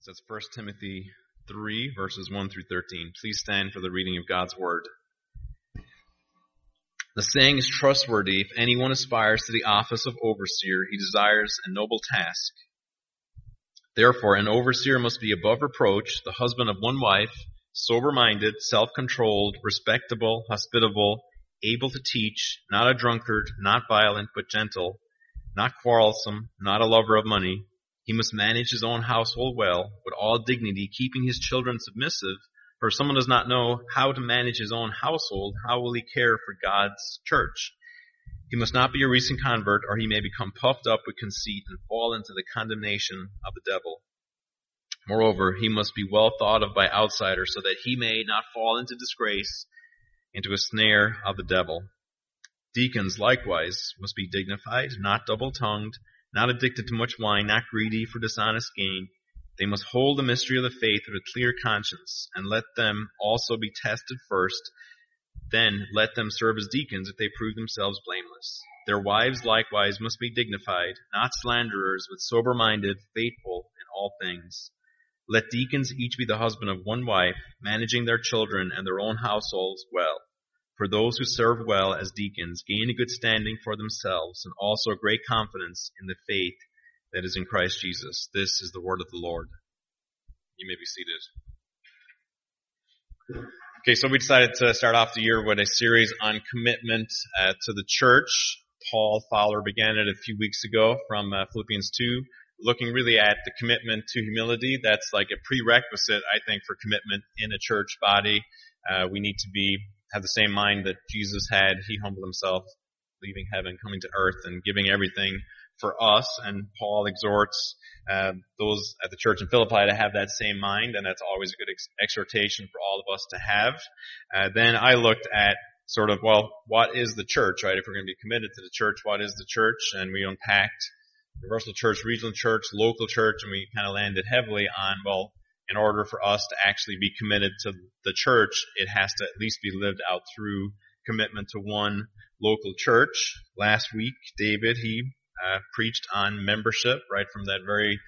That's 1 Timothy 3, verses 1 through 13. Please stand for the reading of God's Word. The saying is trustworthy. If anyone aspires to the office of overseer, he desires a noble task. Therefore, an overseer must be above reproach, the husband of one wife, sober-minded, self-controlled, respectable, hospitable, able to teach, not a drunkard, not violent, but gentle, not quarrelsome, not a lover of money. He must manage his own household well, with all dignity, keeping his children submissive. For if someone does not know how to manage his own household, how will he care for God's church? He must not be a recent convert, or he may become puffed up with conceit and fall into the condemnation of the devil. Moreover, he must be well thought of by outsiders, so that he may not fall into disgrace, into a snare of the devil. Deacons, likewise, must be dignified, not double-tongued, not addicted to much wine, not greedy for dishonest gain. They must hold the mystery of the faith with a clear conscience, and let them also be tested first. Then let them serve as deacons if they prove themselves blameless. Their wives likewise must be dignified, not slanderers, but sober-minded, faithful in all things. Let deacons each be the husband of one wife, managing their children and their own households well. For those who serve well as deacons gain a good standing for themselves, and also great confidence in the faith that is in Christ Jesus. This is the word of the Lord. You may be seated. Okay, so we decided to start off the year with a series on commitment to the church. Paul Fowler began it a few weeks ago from Philippians 2, looking really at the commitment to humility. That's like a prerequisite, I think, for commitment in a church body. We need to have the same mind that Jesus had. He humbled himself, leaving heaven, coming to earth, and giving everything for us. And Paul exhorts those at the church in Philippi to have that same mind, and that's always a good exhortation for all of us to have. Then I looked at sort of, well, what is the church, right? If we're going to be committed to the church, what is the church? And we unpacked universal church, regional church, local church, and we kind of landed heavily on, well, in order for us to actually be committed to the church, it has to at least be lived out through commitment to one local church. Last week, David, he preached on membership, right from that very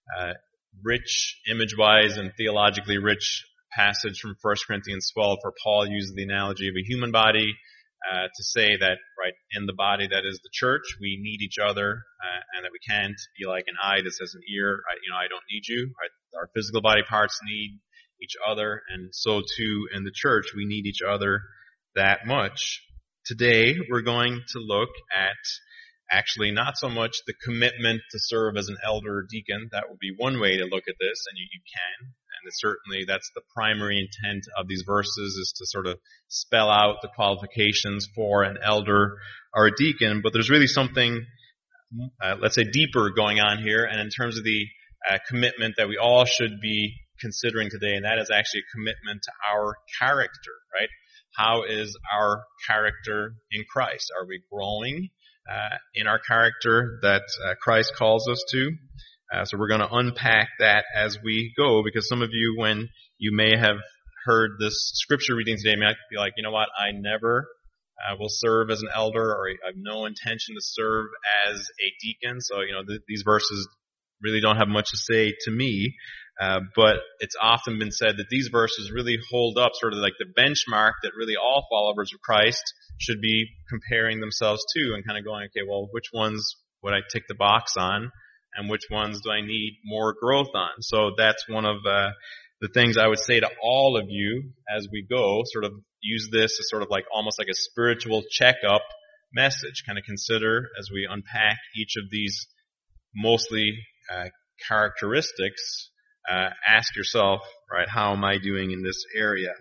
rich, image-wise and theologically rich passage from 1 Corinthians 12, where Paul uses the analogy of a human body to say that, right, in the body that is the church, we need each other, and that we can't be like an eye that says an ear, I don't need you. Right? Our physical body parts need each other, and so too in the church, we need each other that much. Today, we're going to look at actually not so much the commitment to serve as an elder or deacon. That would be one way to look at this, and you can. And certainly that's the primary intent of these verses, is to sort of spell out the qualifications for an elder or a deacon. But there's really something, let's say, deeper going on here, and in terms of the commitment that we all should be considering today, and that is actually a commitment to our character, right? How is our character in Christ? Are we growing in our character that Christ calls us to? So we're going to unpack that as we go, because some of you, when you may have heard this scripture reading today, might be like, you know what, I never will serve as an elder, or I have no intention to serve as a deacon. So, these verses really don't have much to say to me. But it's often been said that these verses really hold up sort of like the benchmark that really all followers of Christ should be comparing themselves to, and kind of going, okay, well, which ones would I tick the box on, and which ones do I need more growth on? So that's one of the things I would say to all of you as we go, sort of use this as sort of like almost like a spiritual checkup message. Kind of consider as we unpack each of these mostly characteristics, ask yourself, right, how am I doing in this area?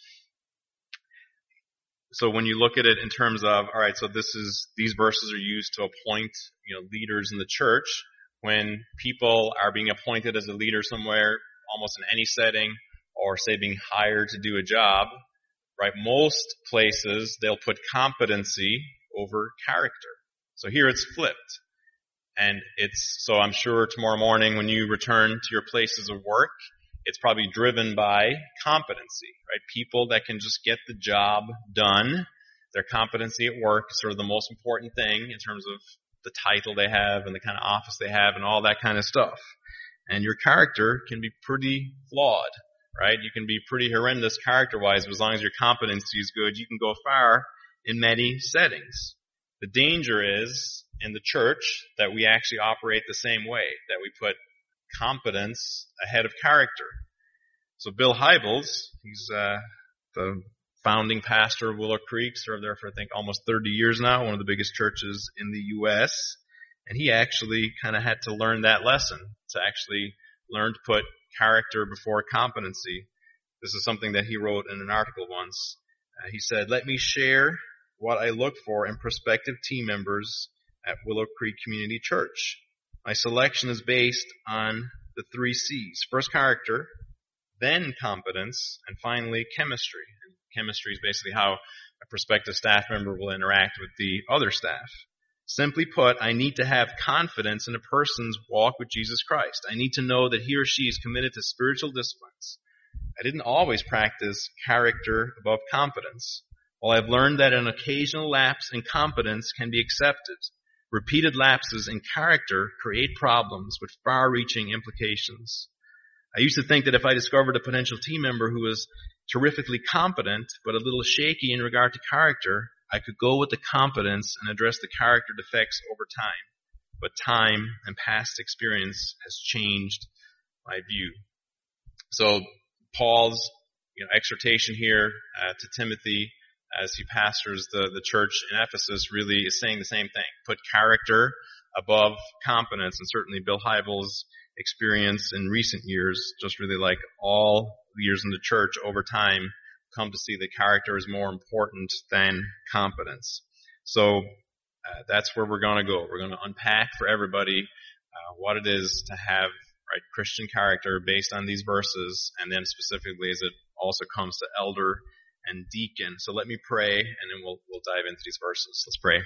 So when you look at it in terms of, all right, so these verses are used to appoint, leaders in the church. When people are being appointed as a leader somewhere, almost in any setting, or say being hired to do a job, right, most places they'll put competency over character. So here it's flipped. And so I'm sure tomorrow morning when you return to your places of work, it's probably driven by competency, right? People that can just get the job done. Their competency at work is sort of the most important thing in terms of the title they have and the kind of office they have and all that kind of stuff. and your character can be pretty flawed, right? You can be pretty horrendous character-wise, but as long as your competency is good, you can go far in many settings. The danger is, in the church, that we actually operate the same way, that we put competence ahead of character. So Bill Hybels, he's the founding pastor of Willow Creek, served there for I think almost 30 years now, one of the biggest churches in the U.S., and he actually kind of had to learn that lesson, to actually learn to put character before competency. This is something that he wrote in an article once. He said, "Let me share what I look for in prospective team members at Willow Creek Community Church. My selection is based on the 3 C's. First, character, then competence, and finally, chemistry." And chemistry is basically how a prospective staff member will interact with the other staff. Simply put, I need to have confidence in a person's walk with Jesus Christ. I need to know that he or she is committed to spiritual disciplines. I didn't always practice character above competence. While I've learned that an occasional lapse in competence can be accepted, repeated lapses in character create problems with far-reaching implications. I used to think that if I discovered a potential team member who was terrifically competent but a little shaky in regard to character, I could go with the competence and address the character defects over time. But time and past experience has changed my view. So Paul's exhortation here to Timothy as he pastors the church in Ephesus really is saying the same thing. Put character above competence, and certainly Bill Hybels' experience in recent years, just really like all years in the church over time, come to see that character is more important than competence. So that's where we're going to go. We're going to unpack for everybody what it is to have Christian character based on these verses, and then specifically as it also comes to elder and deacon. So let me pray, and then we'll dive into these verses. Let's pray.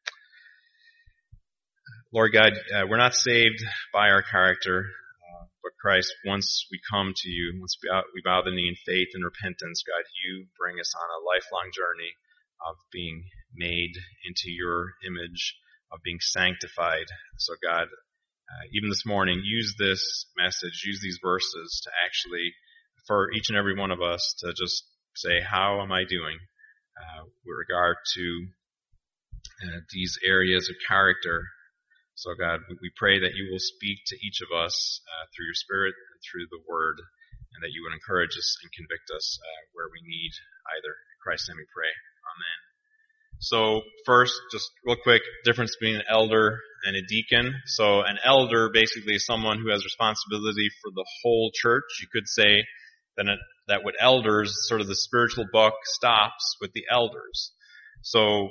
Lord God, we're not saved by our character, but Christ, once we come to you, once we bow the knee in faith and repentance, God, you bring us on a lifelong journey of being made into your image, of being sanctified. So God, even this morning, use this message, use these verses to actually, for each and every one of us, to just say, how am I doing with regard to these areas of character? So God, we pray that you will speak to each of us through your Spirit and through the Word, and that you would encourage us and convict us where we need either. In Christ's name we pray. Amen. So first, just real quick, difference between an elder and a deacon. So an elder basically is someone who has responsibility for the whole church. You could say that with elders, sort of the spiritual buck stops with the elders. So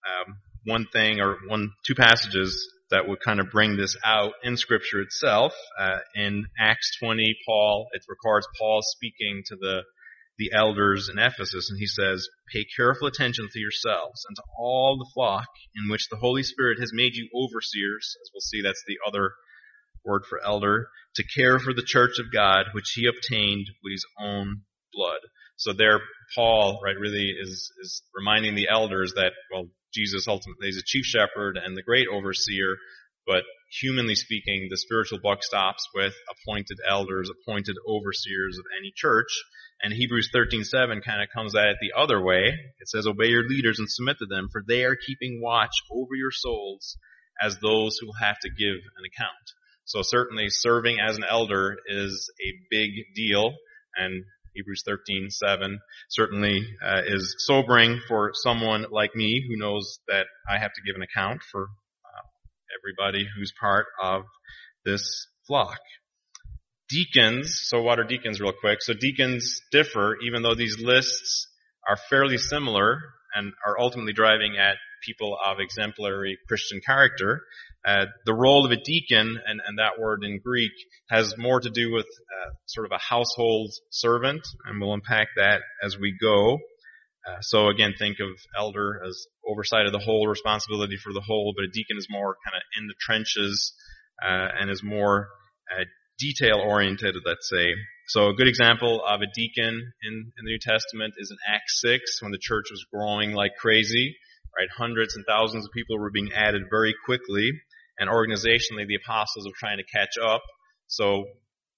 two passages that would kind of bring this out in Scripture itself. In Acts 20, it records Paul speaking to the elders in Ephesus, and he says, "Pay careful attention to yourselves and to all the flock in which the Holy Spirit has made you overseers," as we'll see, that's the other word for elder, "to care for the church of God, which he obtained with his own blood." So there, Paul, really is reminding the elders that, well, Jesus ultimately is a chief shepherd and the great overseer, but humanly speaking, the spiritual buck stops with appointed elders, appointed overseers of any church. And Hebrews 13:7 kind of comes at it the other way. It says, "Obey your leaders and submit to them, for they are keeping watch over your souls as those who will have to give an account." So certainly serving as an elder is a big deal, and Hebrews 13:7 certainly is sobering for someone like me who knows that I have to give an account for everybody who's part of this flock. Deacons, so what are deacons real quick? So deacons differ, even though these lists are fairly similar and are ultimately driving at people of exemplary Christian character. The role of a deacon, and that word in Greek, has more to do with sort of a household servant, and we'll unpack that as we go. So again, think of elder as oversight of the whole, responsibility for the whole, but a deacon is more kind of in the trenches and is more detail-oriented, let's say. So a good example of a deacon in the New Testament is in Acts 6, when the church was growing like crazy. Hundreds and thousands of people were being added very quickly, and organizationally the apostles were trying to catch up. So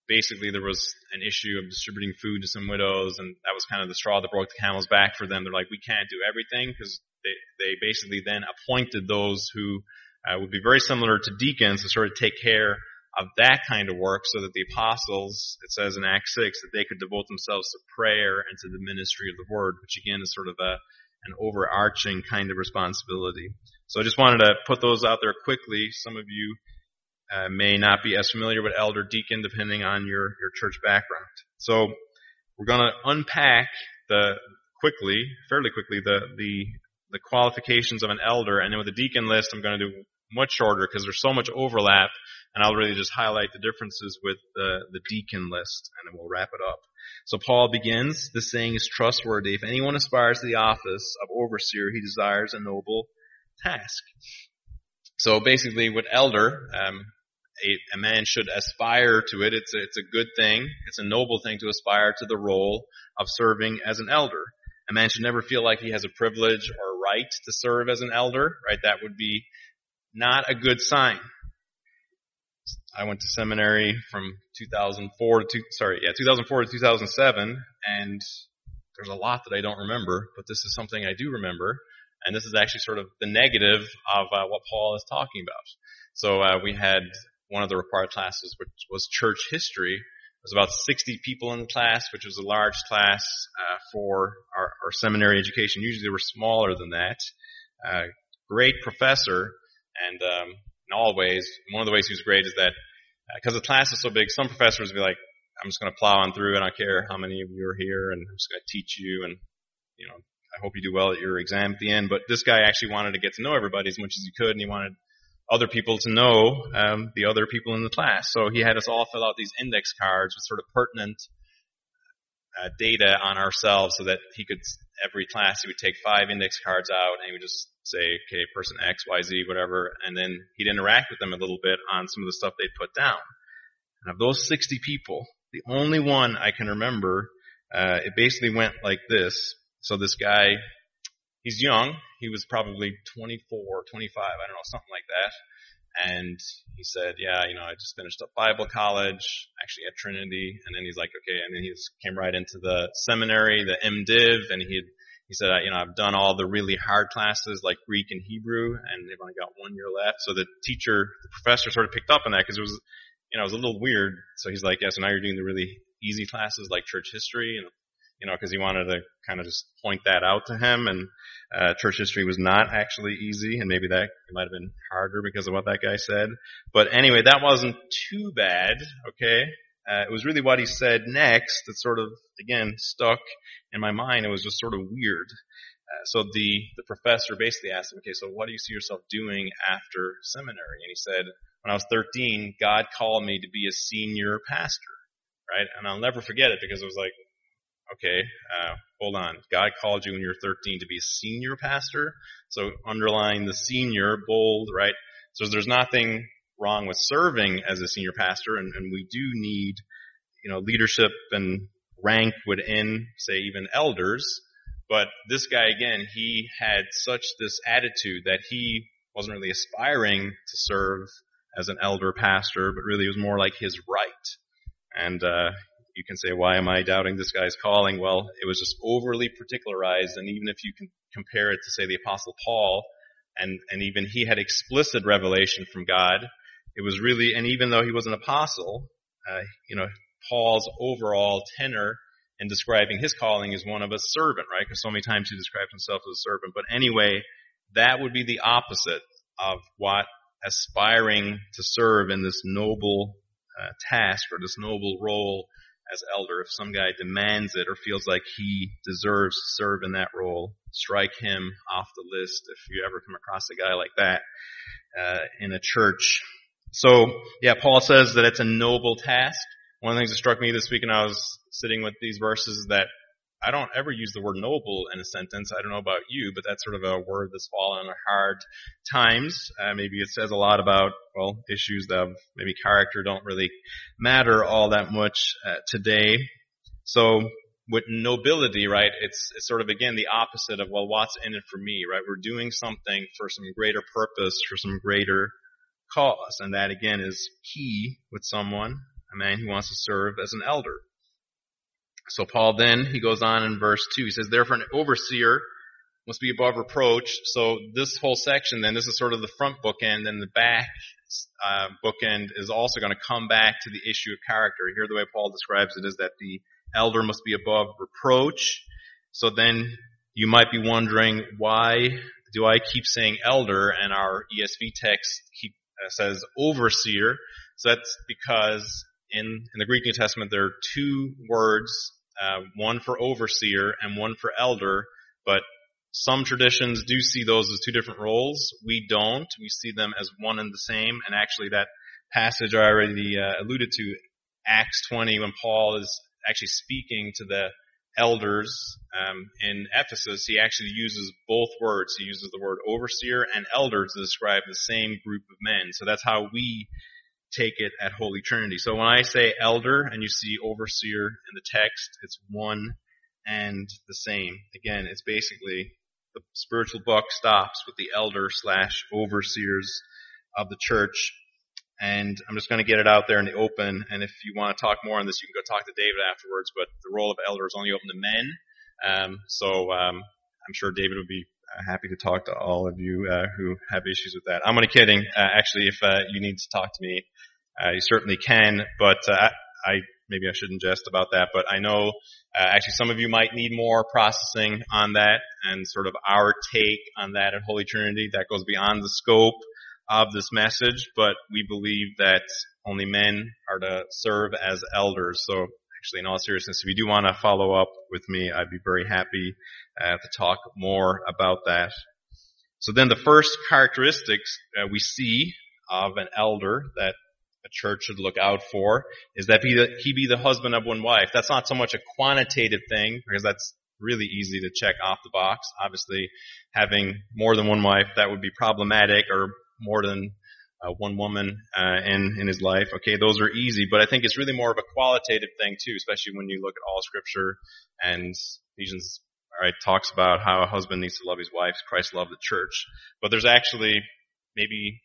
basically there was an issue of distributing food to some widows, and that was kind of the straw that broke the camel's back for them. They're like, we can't do everything, because they basically then appointed those who would be very similar to deacons to sort of take care of that kind of work, so that the apostles, it says in Acts 6, that they could devote themselves to prayer and to the ministry of the word, which again is sort of an overarching kind of responsibility. So I just wanted to put those out there quickly. Some of you may not be as familiar with elder deacon depending on your church background. So we're going to unpack fairly quickly, the qualifications of an elder, and then with the deacon list I'm going to do much shorter because there's so much overlap, and I'll really just highlight the differences with the deacon list, and then we'll wrap it up. So Paul begins, this saying is trustworthy. If anyone aspires to the office of overseer, he desires a noble task. So basically with elder, a man should aspire to it. It's a good thing. It's a noble thing to aspire to the role of serving as an elder. A man should never feel like he has a privilege or right to serve as an elder, right? That would be not a good sign. I went to seminary from 2004 to 2007, and there's a lot that I don't remember, but this is something I do remember, and this is actually sort of the negative of what Paul is talking about. So we had one of the required classes, which was church history. There was about 60 people in the class, which was a large class for our seminary education. Usually they were smaller than that. Great professor, and in all ways, one of the ways he was great is that because the class is so big, some professors would be like, I'm just going to plow on through, and I don't care how many of you are here, and I'm just going to teach you, and I hope you do well at your exam at the end. But this guy actually wanted to get to know everybody as much as he could, and he wanted other people to know the other people in the class. So he had us all fill out these index cards with sort of pertinent data on ourselves, so that every class he would take 5 index cards out, and he would just say, okay, person X, Y, Z, whatever, and then he'd interact with them a little bit on some of the stuff they'd put down. And of those 60 people, the only one I can remember, it basically went like this. So this guy, he's young. He was probably 24, 25, I don't know, something like that. And he said, yeah, I just finished up Bible college, actually at Trinity. And then he's like, okay, and then he came right into the seminary, the MDiv, and he said, I've done all the really hard classes like Greek and Hebrew, and they've only got 1 year left. So the professor sort of picked up on that because it was a little weird. So he's like, yeah, so now you're doing the really easy classes like church history, and because he wanted to kind of just point that out to him. And church history was not actually easy, and maybe that it might have been harder because of what that guy said. But anyway, that wasn't too bad, okay? It was really what he said next that sort of, again, stuck in my mind. It was just sort of weird. So the professor basically asked him, okay, so what do you see yourself doing after seminary? And he said, when I was 13, God called me to be a senior pastor, right? And I'll never forget it because it was like, okay, hold on. God called you when you were 13 to be a senior pastor? So underline the senior, bold, right? So there's nothing wrong with serving as a senior pastor, and we do need, leadership and rank within, say, even elders. But this guy, again, he had such this attitude that he wasn't really aspiring to serve as an elder pastor, but really it was more like his right. And you can say, why am I doubting this guy's calling? Well, it was just overly particularized, and even if you can compare it to, say, the Apostle Paul, and even he had explicit revelation from God, it was really, and even though he was an apostle, Paul's overall tenor in describing his calling is one of a servant, right? Because so many times he describes himself as a servant. But anyway, that would be the opposite of what aspiring to serve in this noble task or this noble role as elder. If some guy demands it or feels like he deserves to serve in that role, strike him off the list if you ever come across a guy like that in a church. So, yeah, Paul says that it's a noble task. One of the things that struck me this week when I was sitting with these verses is that I don't ever use the word noble in a sentence. I don't know about you, but that's sort of a word that's fallen on hard times. Maybe it says a lot about, issues of maybe character don't really matter all that much today. So with nobility, right, it's sort of, again, the opposite of, what's in it for me, right? We're doing something for some greater purpose, for some greater cause. And that, again, is key with someone. a man who wants to serve as an elder. So Paul then, he goes on in verse 2, he says, therefore an overseer must be above reproach. So this whole section then, this is sort of the front bookend, and the back bookend is also going to come back to the issue of character. Here the way Paul describes it is that the elder must be above reproach. So then you might be wondering, why do I keep saying elder and our ESV text says overseer? So that's because in the Greek New Testament there are two words, one for overseer and one for elder, but some traditions do see those as two different roles. We don't. We see them as one and the same. And actually that passage I already alluded to, Acts 20, when Paul is actually speaking to the elders in Ephesus, he actually uses both words. He uses the word overseer and elder to describe the same group of men. So that's how we take it at Holy Trinity. So when I say elder and you see overseer in the text, it's one and the same. Again, it's basically the spiritual buck stops with the elder/overseers of the church. And I'm just going to get it out there in the open. And if you want to talk more on this, you can go talk to David afterwards. But the role of elder is only open to men. So I'm sure David would be happy to talk to all of you who have issues with that. I'm only kidding. Actually, if you need to talk to me, you certainly can. But maybe I shouldn't jest about that. But I know actually some of you might need more processing on that and sort of our take on that at Holy Trinity. That goes beyond the scope of this message, but we believe that only men are to serve as elders. So actually, in all seriousness, if you do want to follow up with me, I'd be very happy to talk more about that. So then the first characteristics we see of an elder that a church should look out for is that he be the husband of one wife. That's not so much a quantitative thing, because that's really easy to check off the box. Obviously, having more than one wife, that would be problematic, or more than one woman in his life. Okay, those are easy, but I think it's really more of a qualitative thing too, especially when you look at all Scripture. And Ephesians talks about how a husband needs to love his wife as Christ loved the church. But there's actually maybe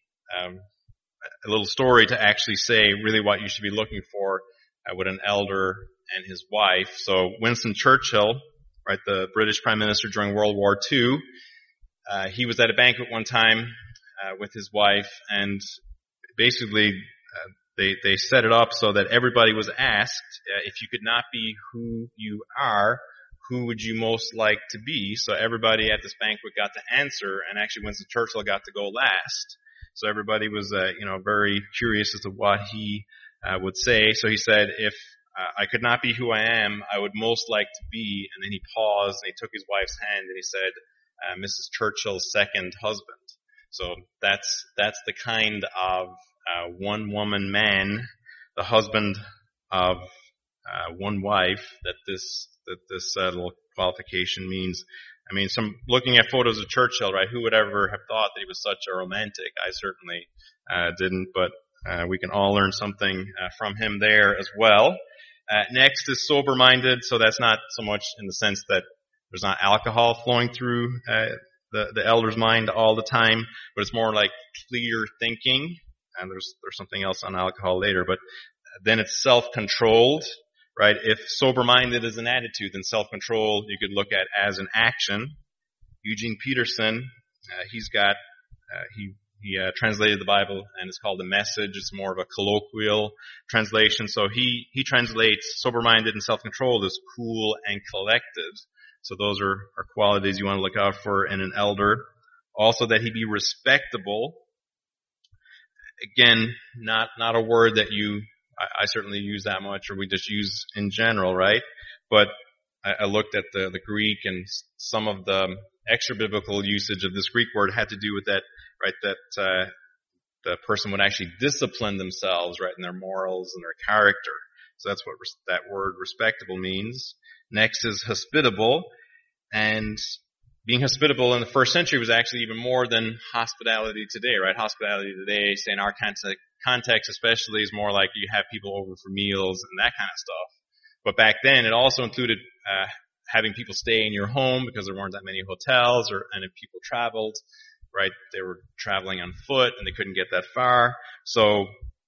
a little story to actually say really what you should be looking for with an elder and his wife. So Winston Churchill, the British Prime Minister during World War II, he was at a banquet one time with his wife, and basically they set it up so that everybody was asked, if you could not be who you are, who would you most like to be? So everybody at this banquet got to answer, and actually Winston Churchill got to go last. So everybody was very curious as to what he would say. So he said, if I could not be who I am, I would most like to be, and then he paused and he took his wife's hand and he said, Mrs. Churchill's second husband. So that's the kind of one woman man, the husband of one wife, that this little qualification means. I mean, looking at photos of Churchill, who would ever have thought that he was such a romantic? I certainly didn't, but we can all learn something from him there as well. Next is sober-minded, so that's not so much in the sense that there's not alcohol flowing through the elder's mind all the time, but it's more like clear thinking, and there's something else on alcohol later, but then it's self-controlled, If sober-minded is an attitude, then self-control you could look at as an action. Eugene Peterson, he translated the Bible, and it's called The Message. It's more of a colloquial translation, so he translates sober-minded and self-controlled as cool and collected. So those are qualities you want to look out for in an elder. Also, that he be respectable. Again, not a word that I certainly use that much, or we just use in general, But I looked at the Greek, and some of the extra biblical usage of this Greek word had to do with that, that the person would actually discipline themselves, in their morals and their character. So that's what that word respectable means. Next is hospitable, and being hospitable in the first century was actually even more than hospitality today, Hospitality today, say in our context especially, is more like you have people over for meals and that kind of stuff. But back then it also included having people stay in your home, because there weren't that many hotels, and if people traveled, they were traveling on foot and they couldn't get that far. So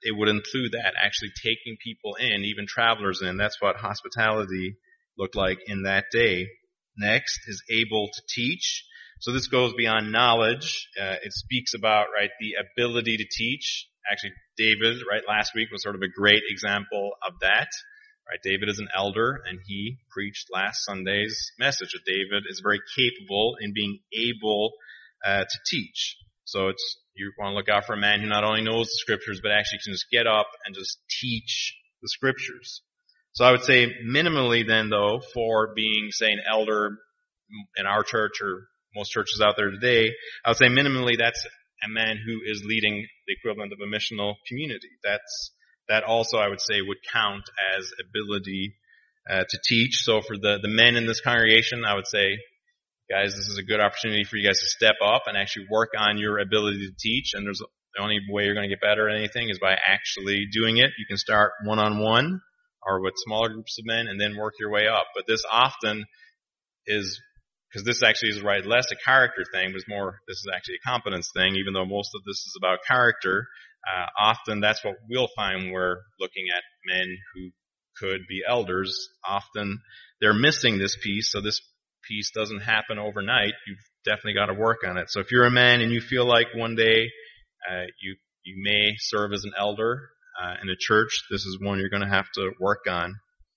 it would include that, actually taking people in, even travelers in. That's what hospitality looked like in that day. Next is able to teach. So this goes beyond knowledge. It speaks about, right, the ability to teach. Actually, David, right, last week was sort of a great example of that. Right, David is an elder, and he preached last Sunday's message that David is very capable in being able to teach. So you want to look out for a man who not only knows the scriptures, but actually can just get up and just teach the scriptures. So I would say minimally then, though, for being, say, an elder in our church or most churches out there today, I would say minimally that's a man who is leading the equivalent of a missional community. That also, I would say, would count as ability to teach. So for the men in this congregation, I would say, guys, this is a good opportunity for you guys to step up and actually work on your ability to teach. And the only way you're going to get better at anything is by actually doing it. You can start one-on-one or with smaller groups of men and then work your way up. But this often is, because this actually is right, less a character thing, but this is actually a competence thing, even though most of this is about character. Often that's what we'll find when we're looking at men who could be elders. Often they're missing this piece, so this piece doesn't happen overnight. You've definitely got to work on it. So if you're a man and you feel like one day you may serve as an elder in a church, this is one you're going to have to work on.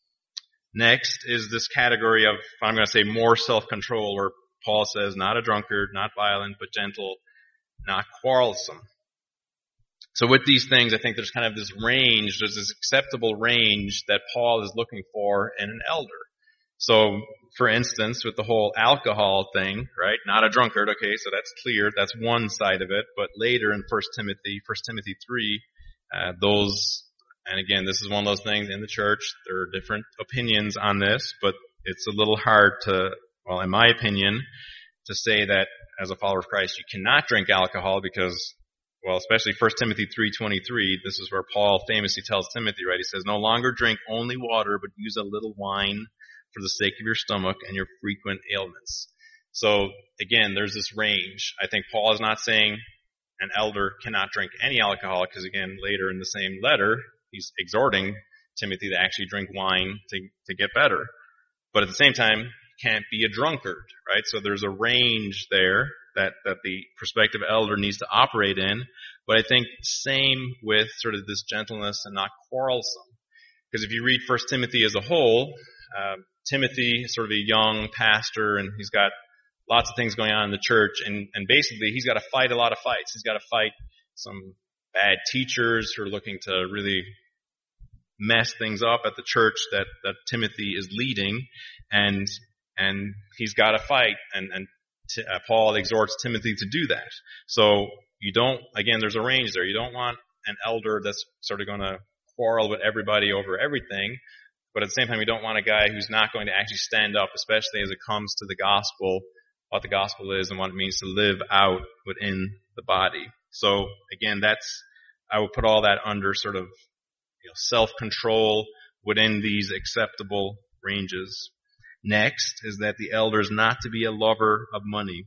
Next is this category of, I'm going to say, more self-control, where Paul says, not a drunkard, not violent, but gentle, not quarrelsome. So with these things, I think there's kind of this range, there's this acceptable range that Paul is looking for in an elder. So, for instance, with the whole alcohol thing, right, not a drunkard, okay, so that's clear, that's one side of it, but later in 1 Timothy 3, and again, this is one of those things in the church, there are different opinions on this, but it's a little hard to, well, in my opinion, to say that as a follower of Christ you cannot drink alcohol because, well, especially 1 Timothy 3:23, this is where Paul famously tells Timothy, right, he says, no longer drink only water, but use a little wine for the sake of your stomach and your frequent ailments. So, again, there's this range. I think Paul is not saying an elder cannot drink any alcohol, because again, later in the same letter, he's exhorting Timothy to actually drink wine to get better. But at the same time, can't be a drunkard, right? So there's a range there that the prospective elder needs to operate in. But I think same with sort of this gentleness and not quarrelsome. Because if you read 1 Timothy as a whole, Timothy is sort of a young pastor, and he's got lots of things going on in the church, and basically he's got to fight a lot of fights. He's got to fight some bad teachers who are looking to really mess things up at the church that Timothy is leading, and he's got to fight, and Paul exhorts Timothy to do that. So you don't, again, there's a range there. You don't want an elder that's sort of going to quarrel with everybody over everything, but at the same time you don't want a guy who's not going to actually stand up, especially as it comes to the gospel, what the gospel is and what it means to live out within the body. So again, I would put all that under sort of self-control within these acceptable ranges. Next is that the elder is not to be a lover of money.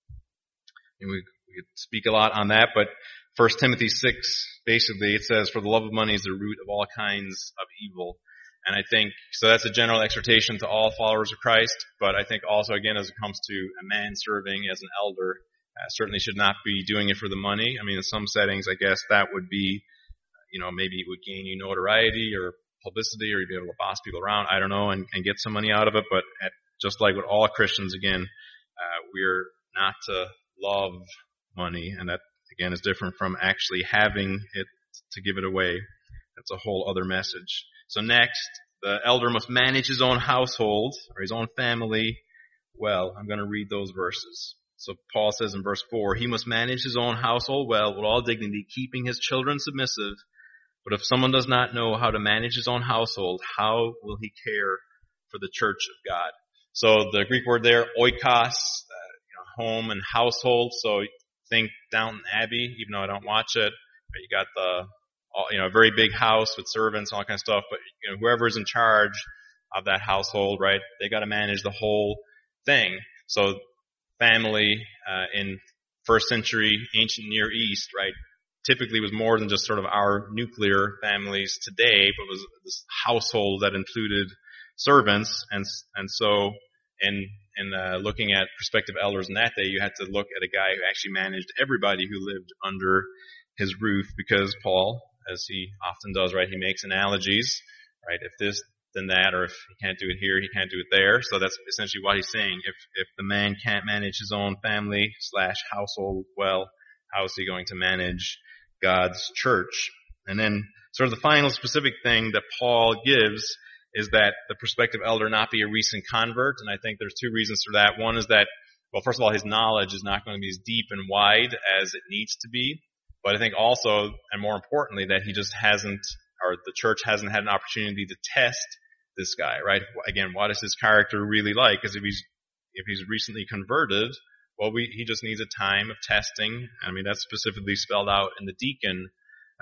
And we could speak a lot on that, but 1 Timothy 6, basically, it says, for the love of money is the root of all kinds of evil. And I think, so that's a general exhortation to all followers of Christ, but I think also, again, as it comes to a man serving as an elder, certainly should not be doing it for the money. I mean, in some settings, I guess that would be, maybe it would gain you notoriety or publicity, or you'd be able to boss people around, I don't know, and get some money out of it. But just like with all Christians, again, we're not to love money, and that, again, is different from actually having it to give it away. That's a whole other message. So next, the elder must manage his own household or his own family well. I'm going to read those verses. So Paul says in verse 4, he must manage his own household well with all dignity, keeping his children submissive. But if someone does not know how to manage his own household, how will he care for the church of God? So the Greek word there, oikos, home and household. So think Downton Abbey, even though I don't watch it. You got a very big house with servants and all kinds of stuff. But whoever is in charge of that household, right, they got to manage the whole thing. So family in first century ancient Near East, right, typically was more than just sort of our nuclear families today, but was this household that included servants. And so in looking at prospective elders in that day, you had to look at a guy who actually managed everybody who lived under his roof, because Paul, as he often does, right, he makes analogies, right? If this, then that, or if he can't do it here, he can't do it there. So that's essentially what he's saying. If the man can't manage his own family / household well, how is he going to manage God's church? And then sort of the final specific thing that Paul gives is that the prospective elder not be a recent convert. And I think there's two reasons for that. One is that, well, first of all, his knowledge is not going to be as deep and wide as it needs to be. But I think also, and more importantly, that he just hasn't, or the church hasn't had an opportunity to test this guy, right? Again, what is his character really like? Because if he's recently converted, well, he just needs a time of testing. I mean, that's specifically spelled out in the deacon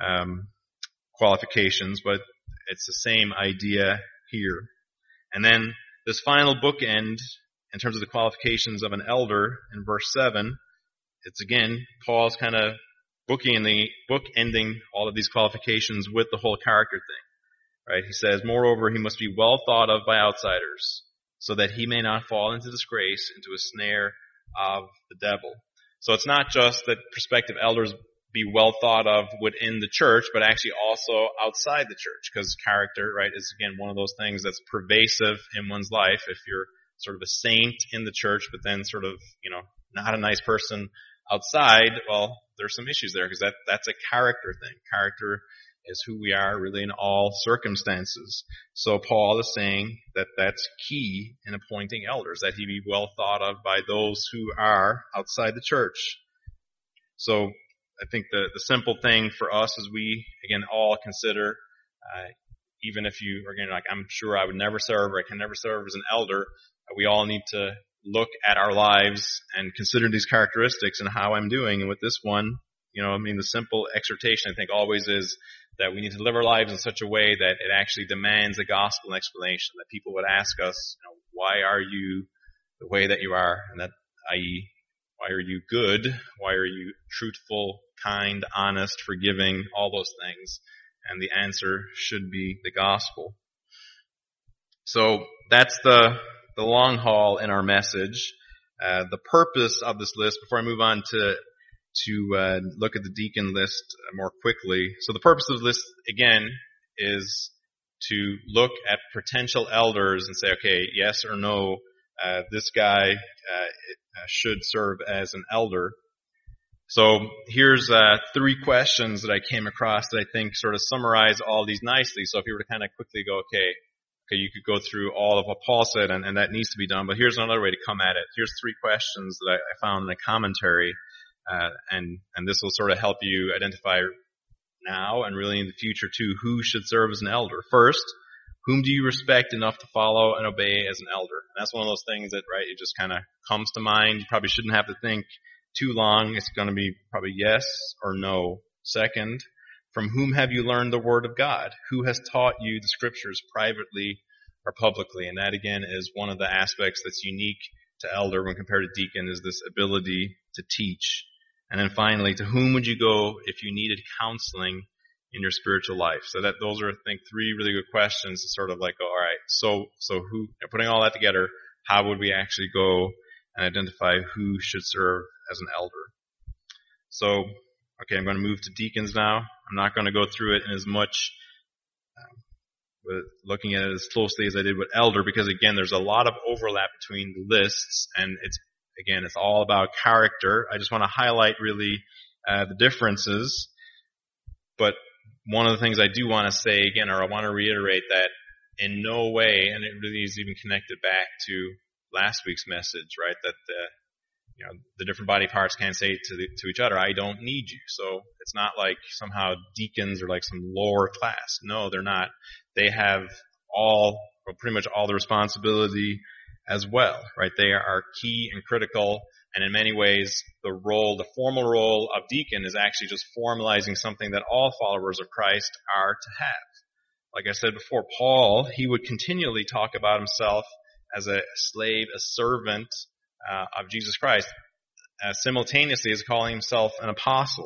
qualifications, but it's the same idea here. And then this final bookend, in terms of the qualifications of an elder, in verse 7, it's again, Paul's kind of bookending all of these qualifications with the whole character thing, right? He says, moreover, he must be well thought of by outsiders, so that he may not fall into disgrace, into a snare of the devil. So it's not just that prospective elders be well thought of within the church, but actually also outside the church, because character, right, is again one of those things that's pervasive in one's life. If you're sort of a saint in the church, but then sort of, not a nice person outside, well, there's some issues there, because that's a character thing. Character is who we are really in all circumstances. So Paul is saying that that's key in appointing elders, that he be well thought of by those who are outside the church. So I think the simple thing for us is we, again, all consider, even if you, again, like I'm sure I would never serve or I can never serve as an elder, we all need to look at our lives and consider these characteristics and how I'm doing. And with this one, the simple exhortation I think always is that we need to live our lives in such a way that it actually demands a gospel explanation, that people would ask us, why are you the way that you are? And that, i.e., why are you good? Why are you truthful, kind, honest, forgiving, all those things? And the answer should be the gospel. So that's the long haul in our message. The purpose of this list, before I move on to look at the deacon list more quickly. So the purpose of this list, again, is to look at potential elders and say, okay, yes or no, this guy should serve as an elder. So here's 3 questions that I came across that I think sort of summarize all these nicely. So if you were to kind of quickly go, okay, you could go through all of what Paul said, and that needs to be done. But here's another way to come at it. Here's 3 questions that I found in a commentary, and this will sort of help you identify now and really in the future too, who should serve as an elder. First, whom do you respect enough to follow and obey as an elder? And that's one of those things that, right, it just kind of comes to mind. You probably shouldn't have to think too long. It's going to be probably yes or no. Second, from whom have you learned the Word of God? Who has taught you the Scriptures privately or publicly? And that, again, is one of the aspects that's unique to elder when compared to deacon, is this ability to teach. And then finally, to whom would you go if you needed counseling in your spiritual life? So those are, I think, 3 really good questions to sort of like go, all right, so who, putting all that together, how would we actually go and identify who should serve as an elder? So, okay, I'm going to move to deacons now. I'm not going to go through it in as much, looking at it as closely as I did with elder, because again, there's a lot of overlap between the lists, and it's all about character. I just want to highlight really the differences. But one of the things I do want to say again, or I want to reiterate, that in no way, and it really is even connected back to last week's message, right? That the different body parts can't say to each other, I don't need you. So it's not like somehow deacons are like some lower class. No, they're not. They have pretty much all the responsibility as well, right? They are key and critical, and in many ways, the formal role of deacon is actually just formalizing something that all followers of Christ are to have. Like I said before, Paul, he would continually talk about himself as a slave, a servant of Jesus Christ, simultaneously as calling himself an apostle.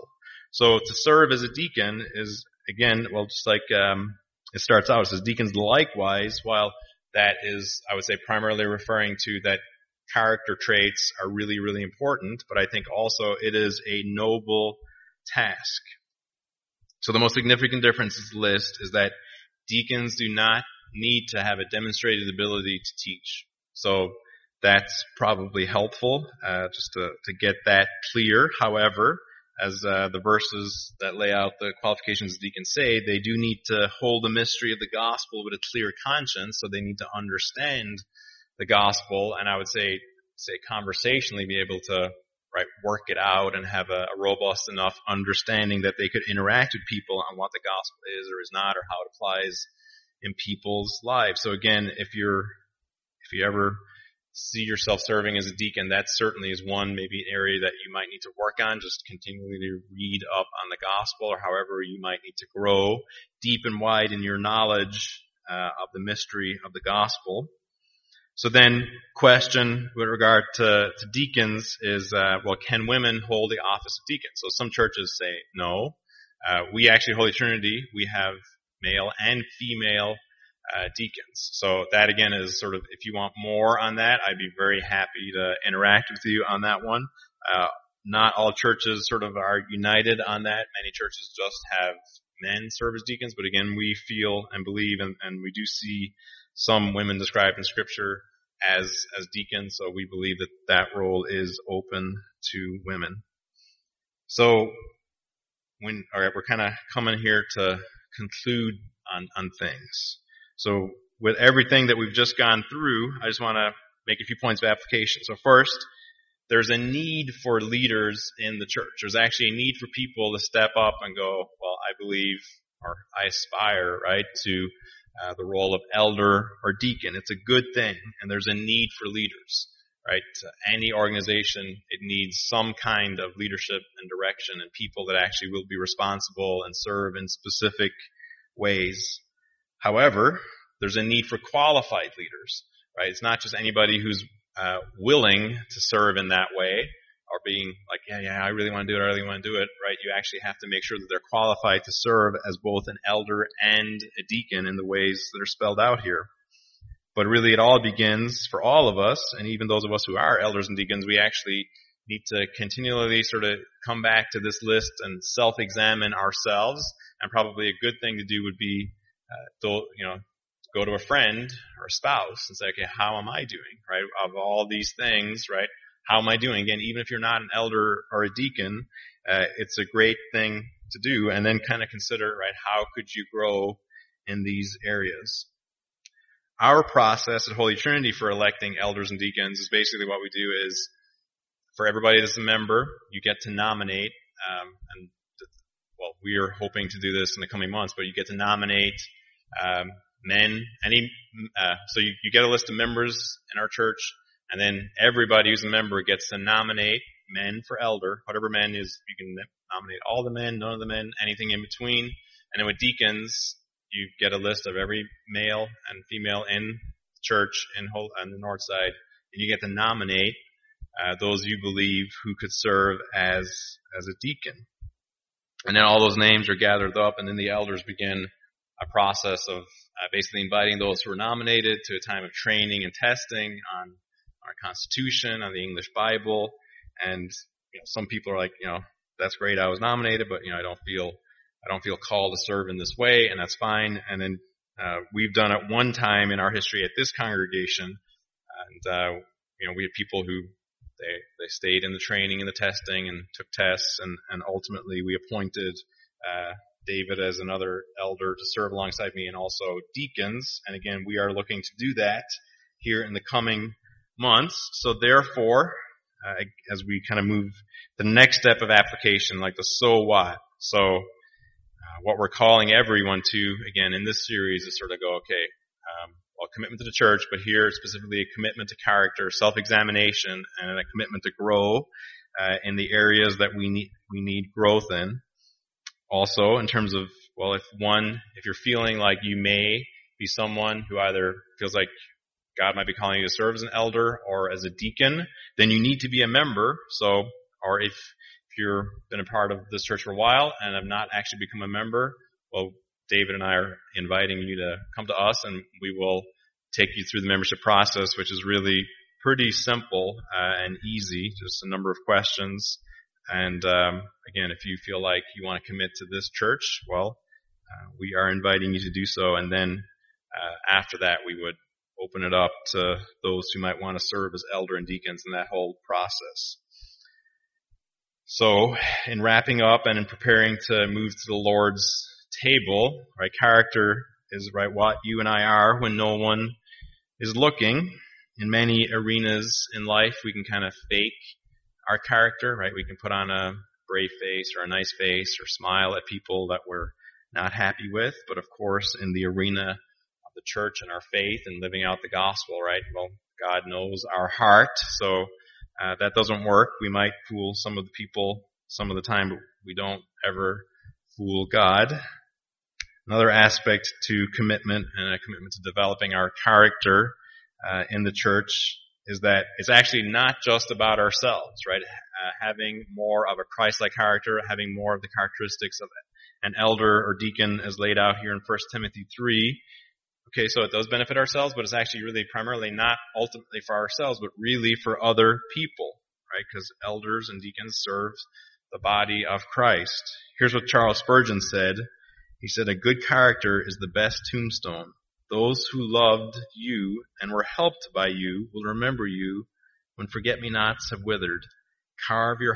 So to serve as a deacon is, again, well, just like it starts out, it says deacons likewise, while that is, I would say, primarily referring to that character traits are really, really important, but I think also it is a noble task. So the most significant difference in this list is that deacons do not need to have a demonstrated ability to teach. So that's probably helpful, just to get that clear. However, as the verses that lay out the qualifications of deacons say, they do need to hold the mystery of the gospel with a clear conscience, so they need to understand the gospel, and I would say conversationally be able to work it out and have a robust enough understanding that they could interact with people on what the gospel is or is not, or how it applies in people's lives. So again, if you ever see yourself serving as a deacon, that certainly is one maybe area that you might need to work on, just continually read up on the gospel, or however you might need to grow deep and wide in your knowledge of the mystery of the gospel. So then, question with regard to deacons is, can women hold the office of deacon? So some churches say no. We actually, Holy Trinity, we have male and female deacons. So that again is sort of, if you want more on that, I'd be very happy to interact with you on that one. Not all churches sort of are united on that. Many churches just have men serve as deacons, but again, we feel and believe, and we do see some women described in Scripture as deacons, so we believe that role is open to women. So we're kind of coming here to conclude on things. So with everything that we've just gone through, I just want to make a few points of application. So first, there's a need for leaders in the church. There's actually a need for people to step up and go, well, I believe, or I aspire, to the role of elder or deacon. It's a good thing, and there's a need for leaders, Any organization, it needs some kind of leadership and direction and people that actually will be responsible and serve in specific ways. However, there's a need for qualified leaders, It's not just anybody who's willing to serve in that way, or being like, I really want to do it, I really want to do it, You actually have to make sure that they're qualified to serve as both an elder and a deacon in the ways that are spelled out here. But really it all begins for all of us, and even those of us who are elders and deacons, we actually need to continually sort of come back to this list and self-examine ourselves, and probably a good thing to do would be, go to a friend or a spouse and say, okay, how am I doing, Of all these things, How am I doing? Again, even if you're not an elder or a deacon, it's a great thing to do, and then kind of consider, how could you grow in these areas? Our process at Holy Trinity for electing elders and deacons is basically what we do is, for everybody that's a member, you get to nominate, we are hoping to do this in the coming months, but you get to nominate men, so you get a list of members in our church, and then everybody who's a member gets to nominate men for elder. Whatever men is, you can nominate all the men, none of the men, anything in between. And then with deacons, you get a list of every male and female in church on the north side, and you get to nominate those you believe who could serve as a deacon. And then all those names are gathered up, and then the elders begin a process of basically inviting those who are nominated to a time of training and testing on our Constitution, on the English Bible, and some people are like, that's great, I was nominated, but I don't feel called to serve in this way, and that's fine. And then we've done it one time in our history at this congregation, and we had people who they stayed in the training and the testing and took tests, and ultimately we appointed David as another elder to serve alongside me, and also deacons. And again, we are looking to do that here in the coming months. So therefore, as we kind of move the next step of application, like the so what. So what we're calling everyone to, again, in this series is sort of go, okay, commitment to the church, but here specifically a commitment to character, self-examination, and a commitment to grow in the areas that we need growth in. Also, in terms of, if you're feeling like you may be someone who either feels like God might be calling you to serve as an elder or as a deacon, then you need to be a member. So, or if If you've been a part of this church for a while and have not actually become a member, well, David and I are inviting you to come to us, and we will take you through the membership process, which is really pretty simple and easy, just a number of questions. And again, if you feel like you want to commit to this church, well, we are inviting you to do so. And then after that, we would open it up to those who might want to serve as elder and deacons in that whole process. So, in wrapping up and in preparing to move to the Lord's table, right, character is right what you and I are when no one is looking. In many arenas in life, we can kind of fake our character, right? We can put on a brave face or a nice face or smile at people that we're not happy with. But of course, in the arena of the church and our faith and living out the gospel, right? Well, God knows our heart, so that doesn't work. We might fool some of the people some of the time, but we don't ever fool God. Another aspect to commitment and a commitment to developing our character in the church is that it's actually not just about ourselves, right? Having more of a Christ-like character, having more of the characteristics of an elder or deacon as laid out here in 1 Timothy 3. Okay, so it does benefit ourselves, but it's actually really primarily not ultimately for ourselves, but really for other people, right? Because elders and deacons serve the body of Christ. Here's what Charles Spurgeon said. He said, "A good character is the best tombstone. Those who loved you and were helped by you will remember you when forget-me-nots have withered. Carve your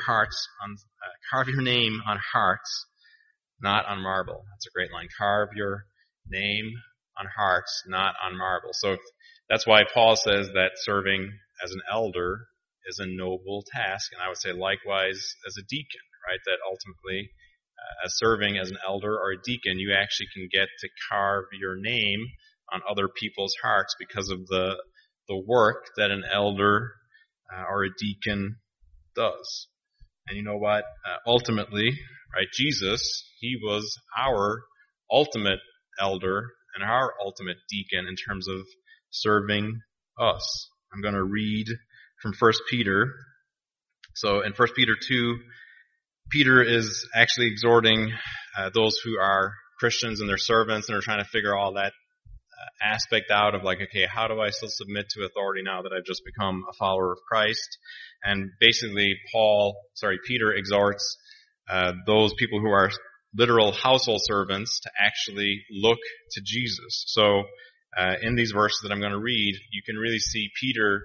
name on hearts, not on marble." That's a great line. Carve your name on hearts, not on marble. So that's why Paul says that serving as an elder is a noble task, and I would say likewise as a deacon, right? That ultimately, as serving as an elder or a deacon, you actually can get to carve your name on other people's hearts because of the work that an elder or a deacon does. And you know what? Ultimately, right, Jesus, he was our ultimate elder and our ultimate deacon in terms of serving us. I'm going to read from 1 Peter. So in 1 Peter 2, Peter is actually exhorting those who are Christians and their servants and are trying to figure all that aspect out of like, okay, how do I still submit to authority now that I've just become a follower of Christ? And basically Peter exhorts those people who are literal household servants to actually look to Jesus. So in these verses that I'm going to read, you can really see Peter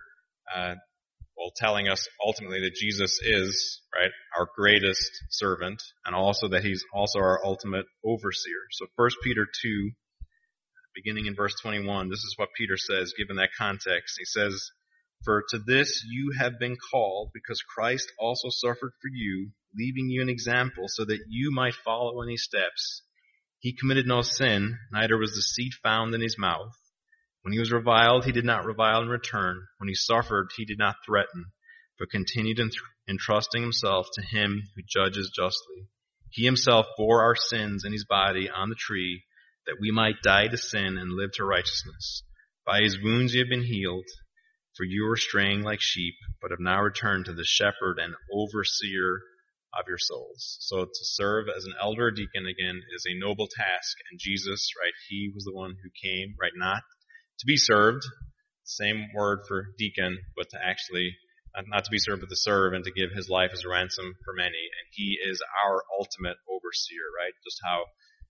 telling us ultimately that Jesus is, right, our greatest servant, and also that he's also our ultimate overseer. So 1 Peter 2, beginning in verse 21, this is what Peter says, given that context. He says, "For to this you have been called, because Christ also suffered for you, leaving you an example so that you might follow in his steps. He committed no sin, neither was deceit found in his mouth. When he was reviled, he did not revile in return. When he suffered, he did not threaten, but continued entrusting himself to him who judges justly. He himself bore our sins in his body on the tree, that we might die to sin and live to righteousness. By his wounds you have been healed, for you were straying like sheep, but have now returned to the shepherd and overseer of your souls." So to serve as an elder or deacon, again, is a noble task. And Jesus, right, he was the one who came, right, not to be served, same word for deacon, but to actually, not to be served, but to serve and to give his life as a ransom for many. And he is our ultimate overseer, right? Just how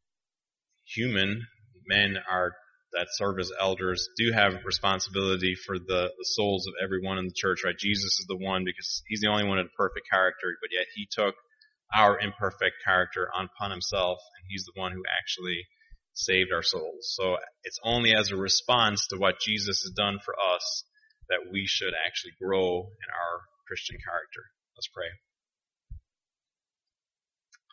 human men are that serve as elders do have responsibility for the souls of everyone in the church, right? Jesus is the one because he's the only one with a perfect character, but yet he took our imperfect character upon himself, and he's the one who actually saved our souls. So it's only as a response to what Jesus has done for us that we should actually grow in our Christian character. Let's pray.